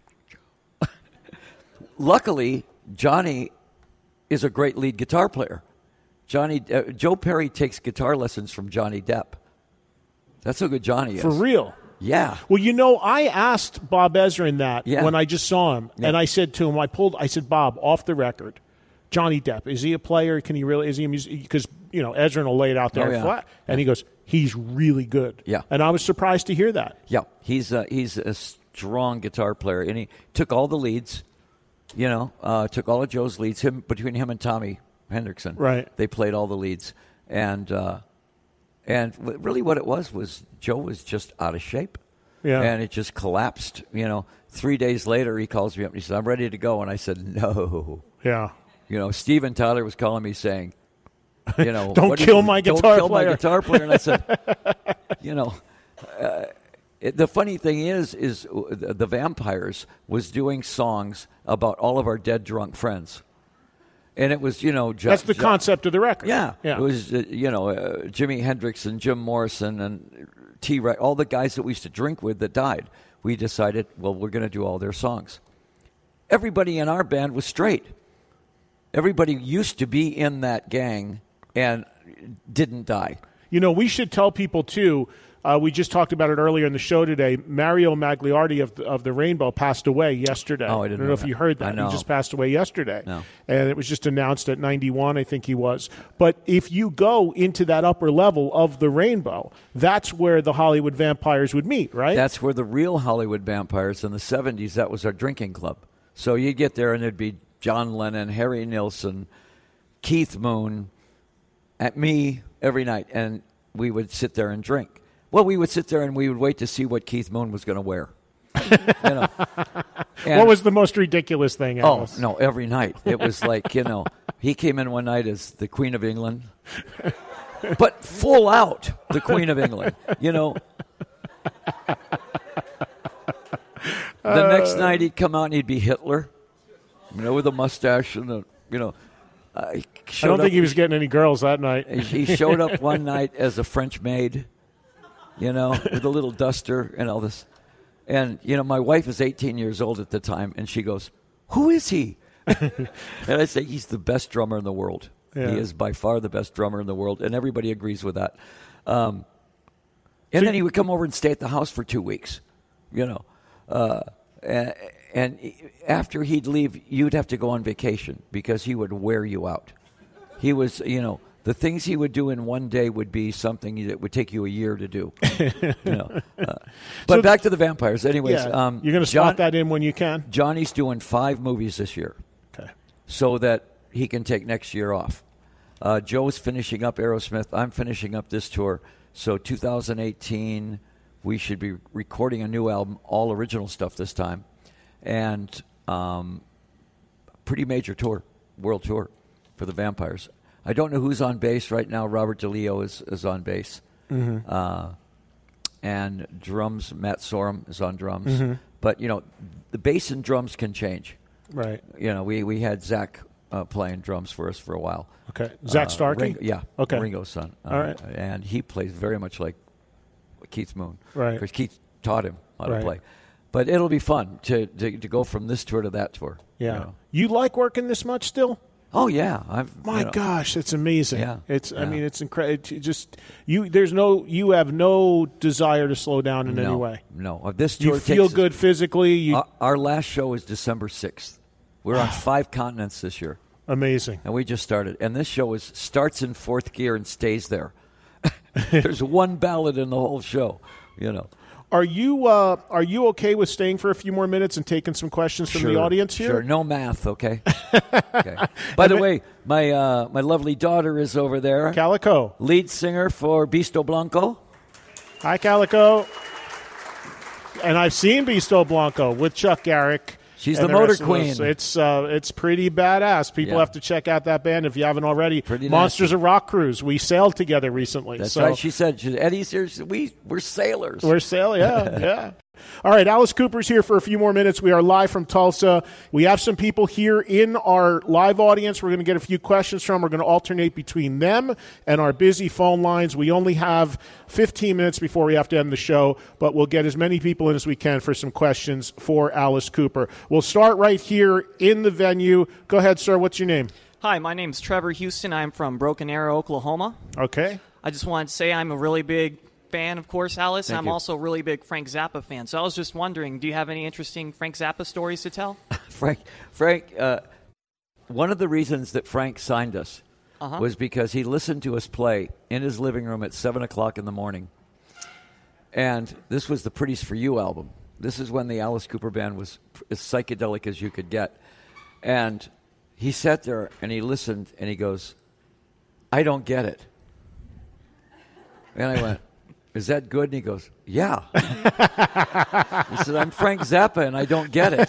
luckily, Johnny is a great lead guitar player. Johnny uh, Joe Perry takes guitar lessons from Johnny Depp. That's how good Johnny is. For real? Yeah. Well, you know, I asked Bob Ezrin that yeah. when I just saw him, yeah. and I said to him, I pulled, I said, Bob, off the record, Johnny Depp, is he a player? Can he really, is he a musician? Because, you know, Ezrin will lay it out there oh, yeah. flat. And he goes, he's really good. Yeah. And I was surprised to hear that. Yeah. He's, uh, he's a strong guitar player, and he took all the leads, you know, uh, took all of Joe's leads, him between him and Tommy Hendrickson. Right. They played all the leads. And, uh, and really what it was was Joe was just out of shape. Yeah. And it just collapsed. You know, three days later, he calls me up and he said, I'm ready to go. And I said, no. Yeah. You know, Steven Tyler was calling me saying, you know, don't kill you, my don't guitar kill player. my guitar player. And I said, you know, uh, it, the funny thing is, is the Vampires was doing songs about all of our dead drunk friends. And it was, you know, jo- that's the jo- concept of the record. Yeah. yeah. It was, uh, you know, uh, Jimi Hendrix and Jim Morrison and T-Rex, all the guys that we used to drink with that died. We decided, well, we're going to do all their songs. Everybody in our band was straight. Everybody used to be in that gang and didn't die. You know, we should tell people, too, Uh, we just talked about it earlier in the show today. Mario Magliardi of the, of the Rainbow passed away yesterday. Oh, I didn't I don't know, know if that. you heard I that. know. He just passed away yesterday. No. And it was just announced at ninety-one, I think he was. But if you go into that upper level of the Rainbow, that's where the Hollywood vampires would meet, right? That's where the real Hollywood vampires in the seventies, that was our drinking club. So you'd get there and there'd be John Lennon, Harry Nilsson, Keith Moon, at me every night. And we would sit there and drink. Well, we would sit there and we would wait to see what Keith Moon was going to wear. you know. And, what was the most ridiculous thing, Oh, Alice? no, every night. It was like, you know, he came in one night as the Queen of England, but full out the Queen of England, you know. The next night he'd come out and he'd be Hitler, you know, with a mustache and a, you know. Uh, he I don't up, think he was getting any girls that night. He showed up one night as a French maid, you know, with a little duster and all this. And, you know, my wife is eighteen years old at the time, and she goes, "Who is he?" And I say, he's the best drummer in the world. Yeah. He is by far the best drummer in the world, and everybody agrees with that. Um, and So then he would come over and stay at the house for two weeks, you know. Uh, and, and after he'd leave, you'd have to go on vacation because he would wear you out. He was, you know, the things he would do in one day would be something that would take you a year to do. you know. Uh, but So- back to the vampires. Anyways, Yeah. um, You're going to John- slot that in when you can? Johnny's doing five movies this year Okay. so that he can take next year off. Uh, Joe's finishing up Aerosmith. I'm finishing up this tour. So two thousand eighteen, we should be recording a new album, all original stuff this time. And um, pretty major tour, world tour for the Vampires. I don't know who's on bass right now. Robert DeLeo is, is on bass. Mm-hmm. Uh, and drums, Matt Sorum is on drums. Mm-hmm. But, you know, the bass and drums can change. Right. You know, we, we had Zach uh, playing drums for us for a while. Okay. Zach Uh, Starkey? Ringo- yeah. Okay. Ringo's son. Uh, All right. And he plays very much like Keith Moon. Right. Because Keith taught him how Right. to play. But it'll be fun to, to, to go from this tour to that tour. Yeah. You know. You like working this much still? Oh, yeah. I've, My you know, gosh, it's amazing. Yeah, It's. I yeah. mean, it's incredible. Just you. There's no. You have no desire to slow down in no, any way. No. Uh, This tour You feel takes us- good physically. You Our, our last show is December sixth. We're on five continents this year. amazing. And we just started. And this show is starts in fourth gear and stays there. There's one ballad in the whole show, you know. Are you uh, Are you okay with staying for a few more minutes and taking some questions from the Sure, audience here? Sure, no math, okay? okay. By the way, my uh, my lovely daughter is over there. Calico. Lead singer for Bisto Blanco. Hi, Calico. And I've seen Bisto Blanco with Chuck Garrick. She's and the motor rest of us. queen. It's uh, it's pretty badass. People Yeah. have to check out that band if you haven't already. Pretty Monsters nasty. of Rock Cruise. We sailed together recently. That's so right. She said, she, Eddie's here. She said, we, we're sailors. We're sailing, yeah, yeah. All right, Alice Cooper's here for a few more minutes. We are live from Tulsa. We have some people here in our live audience we're going to get a few questions from. We're going to alternate between them and our busy phone lines. We only have fifteen minutes before we have to end the show, but we'll get as many people in as we can for some questions for Alice Cooper. We'll start right here in the venue. Go ahead, sir. What's your name? Hi, my name's Trevor Houston. I'm from Broken Arrow, Oklahoma. Okay. I just wanted to say I'm a really big fan, of course, Alice. Thank I'm you. also a really big Frank Zappa fan. So I was just wondering, do you have any interesting Frank Zappa stories to tell? Frank, Frank uh, one of the reasons that Frank signed us Uh-huh. was because he listened to us play in his living room at seven o'clock in the morning. And this was the Pretties for You album. This is when the Alice Cooper Band was as psychedelic as you could get. And he sat there and he listened and he goes, I don't get it. And I went, is that good? And he goes, yeah. He said, I'm Frank Zappa and I don't get it.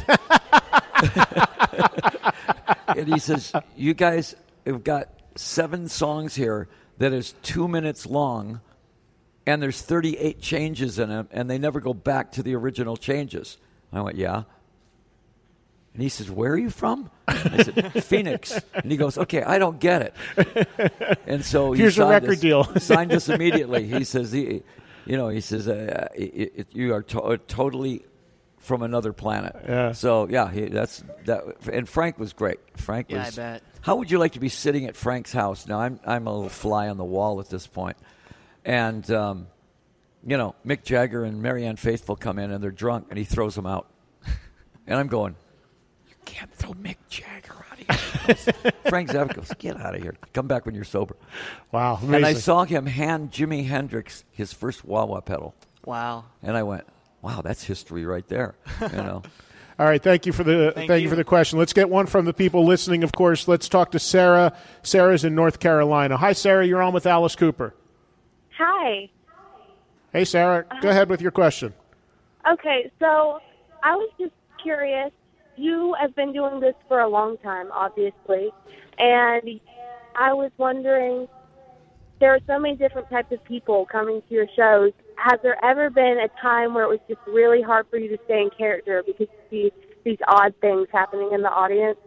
And he says, you guys have got seven songs here that is two minutes long and there's thirty-eight changes in them and they never go back to the original changes. I went, yeah. And he says, where are you from? I said, Phoenix. And he goes, okay, I don't get it. And so he Here's a signed record us, deal. signed us immediately. He says, he, you know, he says, uh, it, it, you are to- totally from another planet. Yeah. So, yeah, he, that's that. And Frank was great. Frank Yeah, was. I bet. How would you like to be sitting at Frank's house? Now, I'm I'm a little fly on the wall at this point. And um, you know, Mick Jagger and Marianne Faithfull come in and they're drunk and he throws them out. And I'm going, you can't throw Mick Jagger out of here. Frank Zappa goes, get out of here. Come back when you're sober. Wow. Amazing. And I saw him hand Jimi Hendrix his first wah-wah pedal. Wow. And I went, wow, that's history right there. You know. All right, thank you for the Thank thank you. you for the question. Let's get one from the people listening. Of course, let's talk to Sarah. Sarah's in North Carolina. Hi, Sarah. You're on with Alice Cooper. Hi. Hey, Sarah. Go ahead with your question. Okay, so I was just curious. You have been doing this for a long time, obviously, and I was wondering, there are so many different types of people coming to your shows. Has there ever been a time where it was just really hard for you to stay in character because you see these odd things happening in the audience?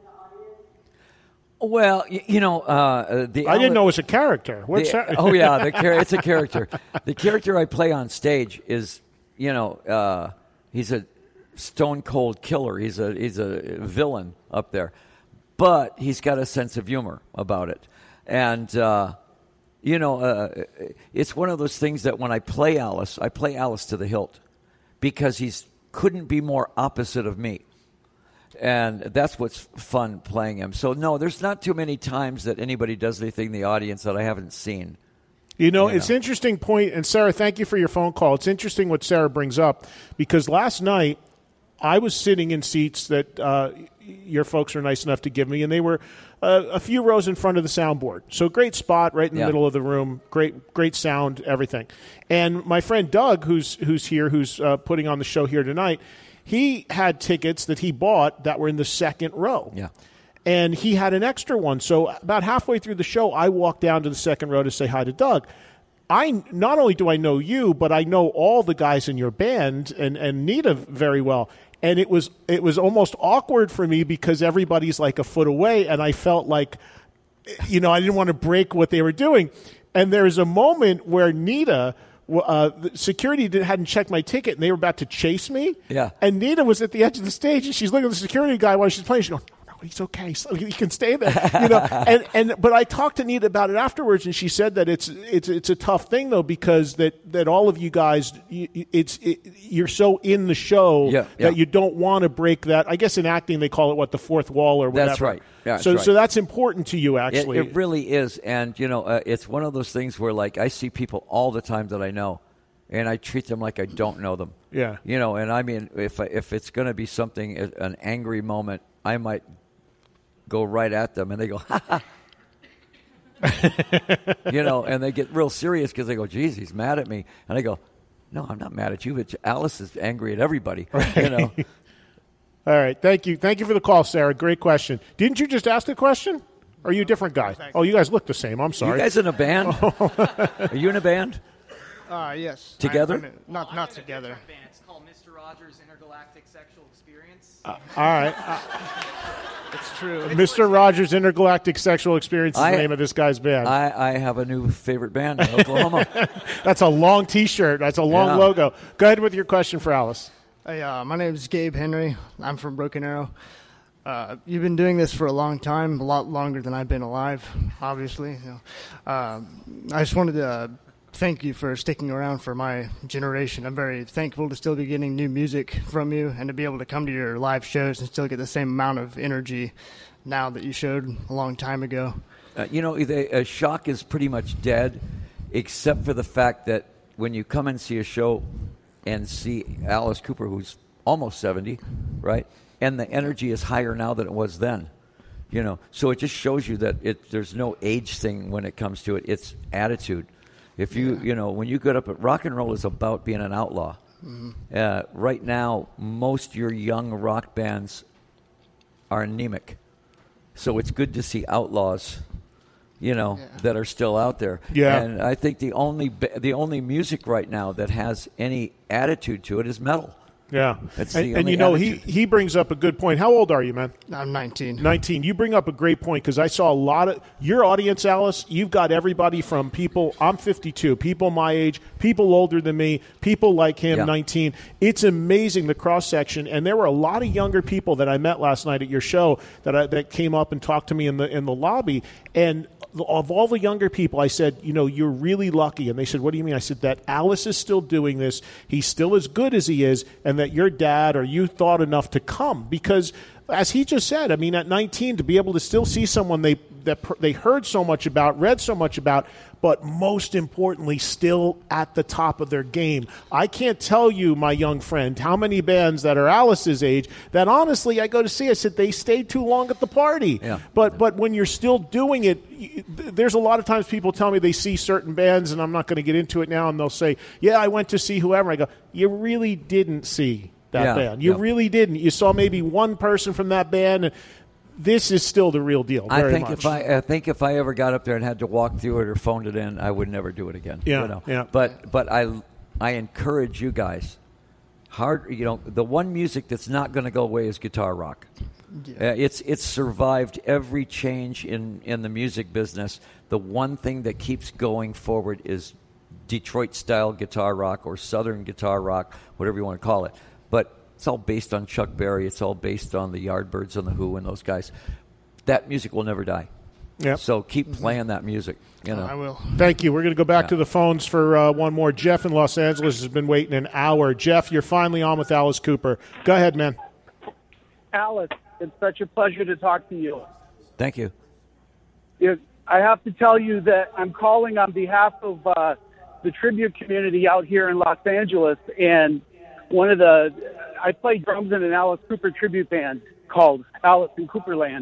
Well, you, you know, uh, the I didn't know it was a character. What's the, that? Oh yeah, the char- it's a character. The character I play on stage is, you know, uh, he's a stone cold killer. He's a he's a villain up there, but he's got a sense of humor about it, and. Uh, You know, uh, it's one of those things that when I play Alice, I play Alice to the hilt because he's couldn't be more opposite of me. And that's what's fun playing him. So, no, there's not too many times that anybody does anything in the audience that I haven't seen. You know, You it's know. interesting point, and Sarah, thank you for your phone call. It's interesting what Sarah brings up because last night I was sitting in seats that uh, your folks were nice enough to give me, and they were uh, a few rows in front of the soundboard. So great spot right in the Yeah. middle of the room, great great sound, everything. And my friend Doug, who's who's here, who's uh, putting on the show here tonight, he had tickets that he bought that were in the second row. Yeah. And he had an extra one. So about halfway through the show, I walked down to the second row to say hi to Doug. I not only do I know you, but I know all the guys in your band and, and Nita very well. And it was it was almost awkward for me because everybody's like a foot away, and I felt like, you know, I didn't want to break what they were doing. And there was a moment where Nita, uh, the security did, hadn't checked my ticket, and they were about to chase me. Yeah. And Nita was at the edge of the stage, and she's looking at the security guy while she's playing. She's going, he's okay. So he can stay there, you know. and and but I talked to Nita about it afterwards, and she said that it's it's it's a tough thing though because that, that all of you guys, you, it's it, you're so in the show Yeah, that yeah. you don't want to break that. I guess in acting they call it what the fourth wall or whatever. That's right. Yeah, that's so right. so that's important to you It, actually. it really is. And, you know, uh, it's one of those things where, like, I see people all the time that I know, and I treat them like I don't know them. Yeah. You know, and I mean, if I, if it's going to be something, an angry moment, I might go right at them, and they go, ha ha. You know, and they get real serious because they go, geez, he's mad at me. And I go, no, I'm not mad at you, but Alice is angry at everybody. Right. You know. All right, thank you, thank you for the call, Sarah. Great question. Didn't you just ask the question? Or are you a different guy? Oh, you guys look the same. I'm sorry. You guys in a band? Are you in a band? Uh, yes. Together? I- I'm in- not not together. It's called Mister Rogers' Intergalactic Sexual Experience. Uh, all right. Uh, It's true. Mister Rogers' Intergalactic Sexual Experience is I- the name of this guy's band. I, I have a new favorite band in Oklahoma. That's a long T-shirt. That's a long Yeah. logo. Go ahead with your question for Alice. Hey, uh, my name is Gabe Henry. I'm from Broken Arrow. Uh, you've been doing this for a long time, a lot longer than I've been alive, obviously. You know. uh, I just wanted to uh, thank you for sticking around for my generation. I'm very thankful to still be getting new music from you and to be able to come to your live shows and still get the same amount of energy now that you showed a long time ago. Uh, you know, the, uh, Shock is pretty much dead, except for the fact that when you come and see a show and see Alice Cooper, who's almost seventy, right, and the energy is higher now than it was then, you know, so it just shows you that it, there's no age thing when it comes to it. It's attitude. If you, Yeah. you know, when you get up at rock and roll is about being an outlaw. Mhm. Uh, right now, most your young rock bands are anemic. So it's good to see outlaws, you know, Yeah. that are still out there. Yeah. And I think the only ba- the only music right now that has any attitude to it is metal. Yeah. That's And, the and only you know, he, attitude. he brings up a good point. How old are you, man? I'm nineteen. nineteen. You bring up a great point because I saw a lot of your audience, Alice. You've got everybody from people, I'm fifty-two, people my age, people older than me, people like him, Yeah. nineteen. It's amazing, the cross-section. And there were a lot of younger people that I met last night at your show that I, that came up and talked to me in the in the lobby. And of all the younger people, I said, you know, you're really lucky. And they said, what do you mean? I said, that Alice is still doing this. He's still as good as he is, and that your dad or you thought enough to come. Because, as he just said, I mean, at nineteen, to be able to still see someone they that per, they heard so much about, read so much about, but most importantly, still at the top of their game. I can't tell you, my young friend, how many bands that are Alice's age that honestly I go to see, I said, they stayed too long at the party. Yeah. But but when you're still doing it, y- there's a lot of times people tell me they see certain bands, and I'm not going to get into it now, and they'll say, yeah, I went to see whoever. I go, you really didn't see that Yeah, band. You yeah. really didn't. You saw maybe one person from that band, and this is still the real deal. I Very think much. if I, I think if I ever got up there and had to walk through it or phoned it in, I would never do it again. Yeah, you know? yeah. But but I I encourage you guys. Hard, you know, the one music that's not going to go away is guitar rock. Uh, it's it's survived every change in, in the music business. The one thing that keeps going forward is Detroit style guitar rock or Southern guitar rock, whatever you want to call it. But it's all based on Chuck Berry. It's all based on the Yardbirds and the Who and those guys. That music will never die. Yep. So keep playing that music. You know. I will. Thank you. We're going to go back Yeah. to the phones for uh, one more. Jeff in Los Angeles has been waiting an hour. Jeff, you're finally on with Alice Cooper. Go ahead, man. Alice, it's such a pleasure to talk to you. Thank you. It, I have to tell you that I'm calling on behalf of uh, the tribute community out here in Los Angeles, and one of the I play drums in an Alice Cooper tribute band called Alice in Cooperland,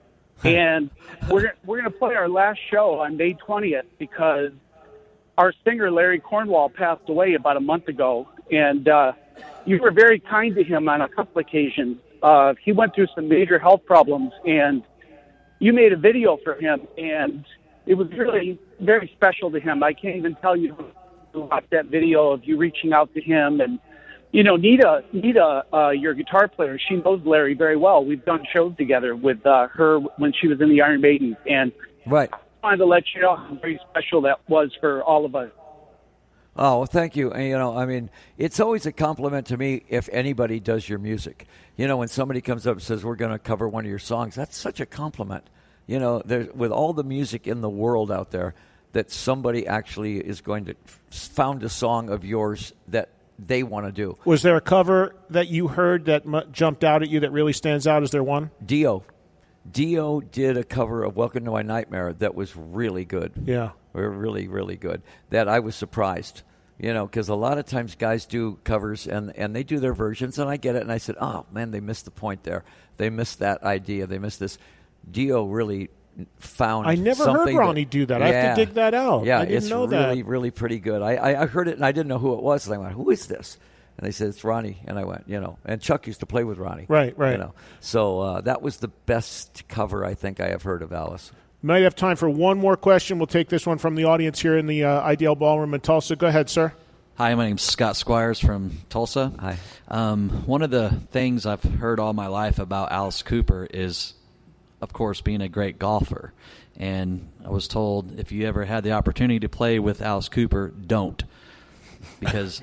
and we're we're going to play our last show on May twentieth because our singer Larry Cornwall passed away about a month ago, and uh, you were very kind to him on a couple occasions. Uh, he went through some major health problems, and you made a video for him, and it was really very special to him. I can't even tell you to watch that video of you reaching out to him. And, you know, Nita, Nita, uh, your guitar player, she knows Larry very well. We've done shows together with uh, her when she was in the Iron Maiden. And Right. I wanted to let you know how very special that was for all of us. Oh, well, thank you. And, you know, I mean, it's always a compliment to me if anybody does your music. You know, when somebody comes up and says, we're going to cover one of your songs, that's such a compliment. You know, there's, with all the music in the world out there, that somebody actually is going to found a song of yours that they want to do. Was there a cover that you heard that m- jumped out at you that really stands out? Is there one? Dio. Dio did a cover of Welcome to My Nightmare that was really good. Yeah. Really, really good. That I was surprised. You know, because a lot of times guys do covers and, and they do their versions, and I get it, and I said, oh, man, they missed the point there. They missed that idea. They missed this. Dio really found I never heard something Ronnie that, do that. I Yeah. have to dig that out. Yeah, I didn't it's know really, that. really pretty good. I, I, I heard it, and I didn't know who it was. And I went, who is this? And they said, it's Ronnie. And I went, you know, and Chuck used to play with Ronnie. Right, right. You know, so uh, that was the best cover I think I have heard of Alice. Might have time for one more question. We'll take this one from the audience here in the uh, I D L Ballroom in Tulsa. Go ahead, sir. Hi, my name's Scott Squires from Tulsa. Hi. Um, one of the things I've heard all my life about Alice Cooper is, of course, being a great golfer. And I was told if you ever had the opportunity to play with Alice Cooper, don't. Because,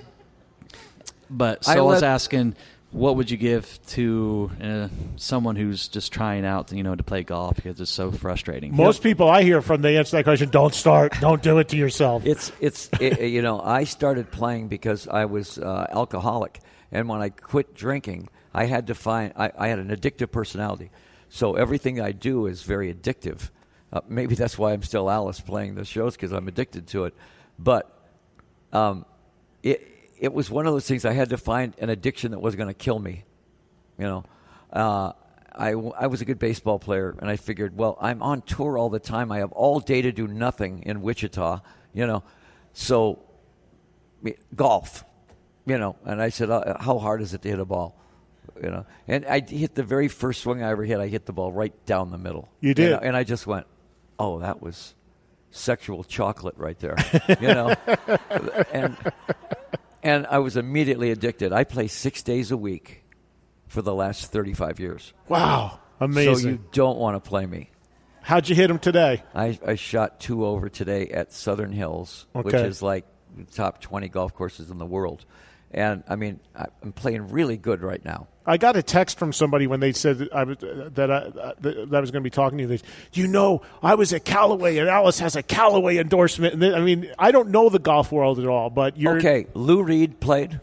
but so I I, was let- asking, what would you give to uh, someone who's just trying out, you know, to play golf because it's so frustrating? Most people I hear from, they answer that question, don't start, don't do it to yourself. It's it's it, you know, I started playing because I was uh, alcoholic, and when I quit drinking, I had to find I, I had an addictive personality, so everything I do is very addictive. Uh, maybe that's why I'm still Alice playing the shows, because I'm addicted to it. But um, it it was one of those things I had to find an addiction that was going to kill me. You know, uh, I, I was a good baseball player, and I figured, well, I'm on tour all the time. I have all day to do nothing in Wichita, you know. So, me- golf, you know. And I said, uh, how hard is it to hit a ball? You know. And I hit the very first swing I ever hit, I hit the ball right down the middle. You did? know, and I just went, oh, that was sexual chocolate right there, you know. and And I was immediately addicted. I play six days a week for the last thirty-five years. Wow. Amazing. So you don't want to play me. How'd you hit him today? I, I shot two over today at Southern Hills, Okay. which is like the top twenty golf courses in the world. And, I mean, I'm playing really good right now. I got a text from somebody when they said that I was, uh, that I, uh, that I was going to be talking to you. They said, you know, I was at Callaway, and Alice has a Callaway endorsement. And they, I mean, I don't know the golf world at all, but you're... Okay, Lou Reed played.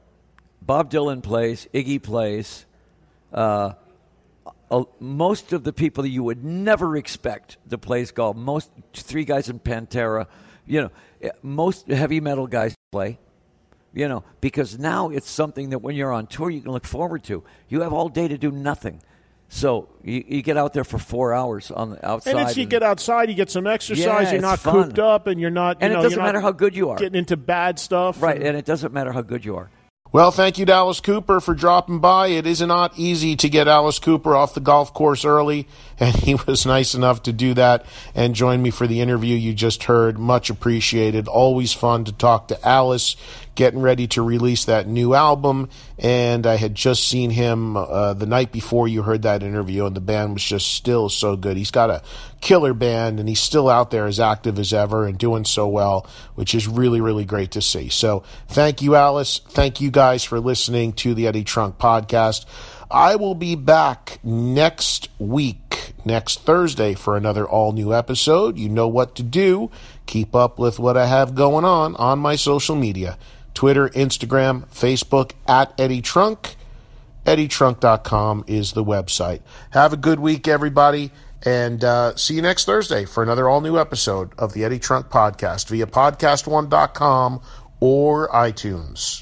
Bob Dylan plays. Iggy plays. Uh, uh, most of the people that you would never expect to play golf, most three guys in Pantera, you know, most heavy metal guys play. You know, because now it's something that when you're on tour, you can look forward to. You have all day to do nothing. So you, you get out there for four hours on the outside. And it's you and, get outside, you get some exercise, Yeah, you're it's not fun. cooped up, and you're not... You And know, it doesn't you're matter not how good you are. Getting into bad stuff. Right, and- and it doesn't matter how good you are. Well, thank you to Alice Cooper for dropping by. It is not easy to get Alice Cooper off the golf course early, and he was nice enough to do that and join me for the interview you just heard. Much appreciated. Always fun to talk to Alice, getting ready to release that new album, and I had just seen him uh, the night before you heard that interview, and the band was just still so good. He's got a killer band, and he's still out there as active as ever and doing so well, which is really, really great to see. So thank you, Alice. Thank you guys for listening to the Eddie Trunk Podcast. I will be back next week, next Thursday, for another all-new episode. You know what to do. Keep up with what I have going on on my social media. Twitter, Instagram, Facebook, at Eddie Trunk. Eddie Trunk dot com is the website. Have a good week, everybody, and uh, see you next Thursday for another all-new episode of the Eddie Trunk Podcast via podcast one dot com or iTunes.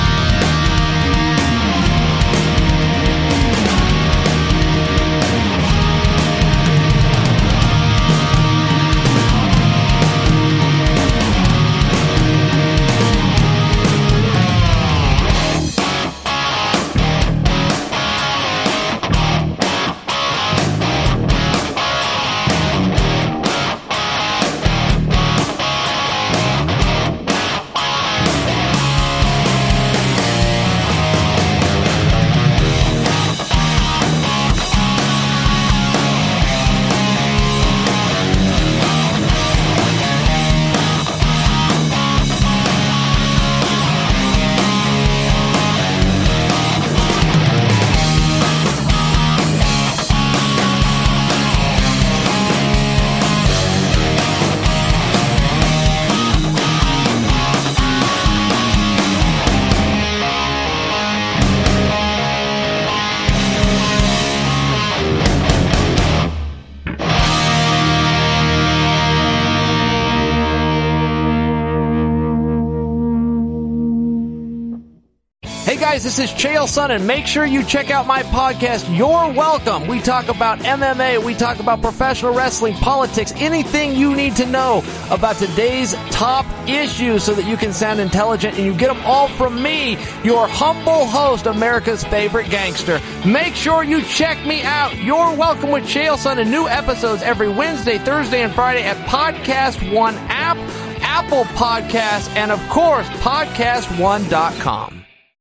Guys, this is Chael Sonnen. Make sure you check out my podcast, You're Welcome. We talk about M M A, we talk about professional wrestling, politics, anything you need to know about today's top issues so that you can sound intelligent, and you get them all from me, your humble host, America's favorite gangster. Make sure you check me out. You're Welcome with Chael Sonnen. New episodes every Wednesday, Thursday, and Friday at Podcast One app, Apple Podcasts, and of course, podcast one dot com.